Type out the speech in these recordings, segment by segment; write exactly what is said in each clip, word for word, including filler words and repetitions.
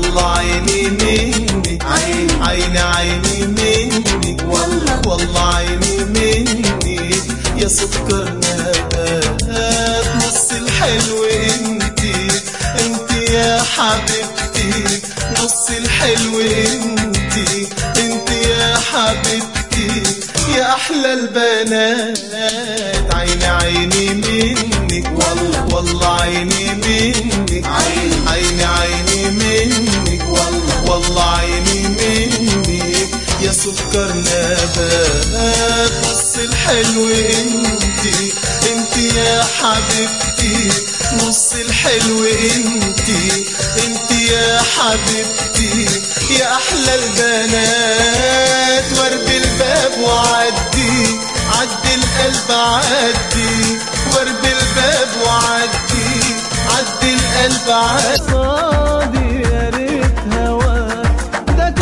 والله عيني منك، عيني عيني عيني منك، والله والله عيني منك يا سكر نبات نص الحلو انتي، انتي يا حبيبتي نص الحلو انتي، انتي يا حبيبتي يا احلى البنات. عيني عيني منك، والله والله عيني منك، عيني عيني عيني منك، والله والله عيني منك يا سكر نبات نص الحلو انتي، انتي يا حبيبتي نص الحلو انتي، انتي يا حبيبتي يا احلى البنات. ورب الباب وعدي عدي القلب عدي، ورب الباب وعدي عدي القلب عدي. يا ريت هواك ده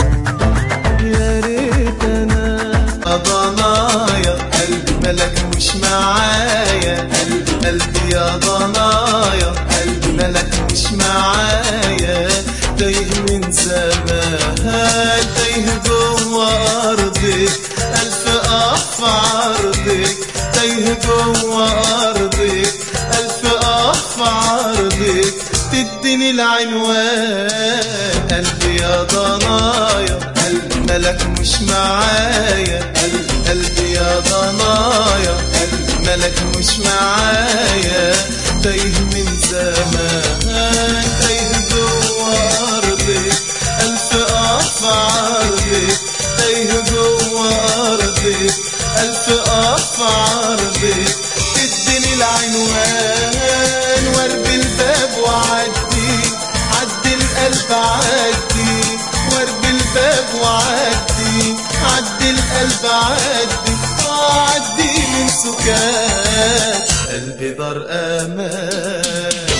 يا ريت انا ضنايا قلبي ملك مش معايا، قلبي قلبي يا ضنايا قلبي ملك مش معايا. تايه من زمان تايه جوه ارضك، الف اخ في عرضك تايه جوه ارضك، الف اخ في عرضك تديني العنوان. قلبي يا ضنايا قلبي ملك مش معايا، قلبي قلبي يا ضنايا قلبي ملك مش معايا. تايه من زمان تايه جوه ارضك، الف اخ في عرضك تايه جوه ارضك، الف اخ في عرضك تديني العنوان. ورب الباب وعدي عدي القلب عدي، ورب الباب وعدي عدي القلب عدي، عدي من سكات قلبي دار امان.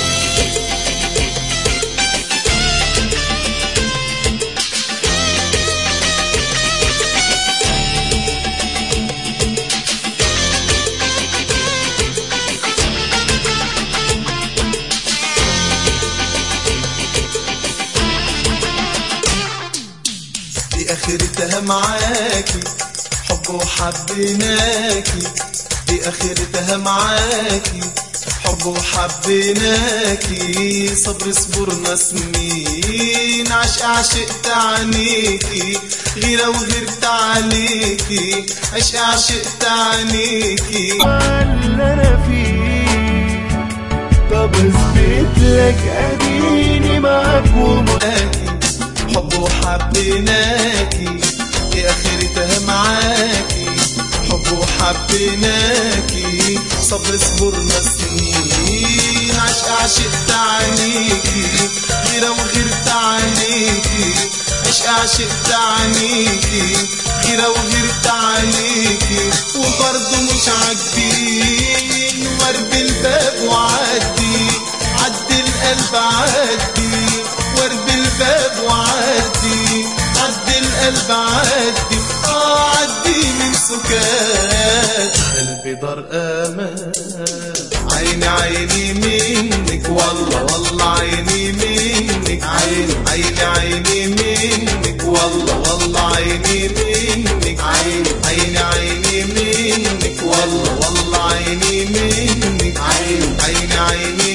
دي اخرتها معاكي حب وحبيناكي، دي اخرتها معاكي حب وحبيناكي. صبر صبرنا سنين عشق عشقت عنيكي، غيرة وغيرت عليكي عشق عشقت عنيكي. اللي انا فيه طب اثبت لك اديني معاك ومعاكي. حب وحبيناكي دي اخرتها معاكي، حب وحبيناكي. صبر صبرنا سنين عشق عشقت عنيكي، غيرة وغيرت عليكي عشق عشقت عنيكي، غيرة وغيرت عليكي وبرضه مش عاجبين. ورب الباب وعدي عدي القلب عدي، ورب الباب وعدي عدي القلب عدي، اه عدي من سكات قلبي دار امان. عيني عيني منك، والله والله عيني منك، عيني عيني عيني منك، والله والله عيني منك، عيني عيني عيني منك، والله والله عيني منك، عيني عيني عيني